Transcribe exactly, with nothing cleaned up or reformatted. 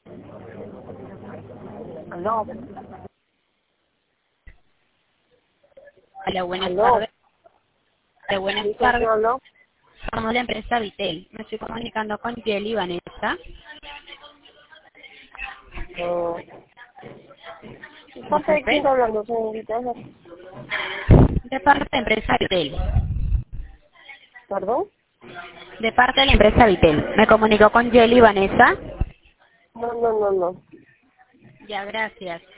Aló. Hola, buenas Aló. tardes. Hola, buenas ¿Sí, con quién tardes. habló? Somos la empresa Vitel. Me estoy comunicando con Jelly Vanessa. Eh, ¿Parte de quién Disculpe. está hablando, señorita? De parte de la empresa Vitel. ¿Perdón? De parte de la empresa Vitel. Me comunico con Jelly Vanessa. No, no, no, no. Ya, gracias.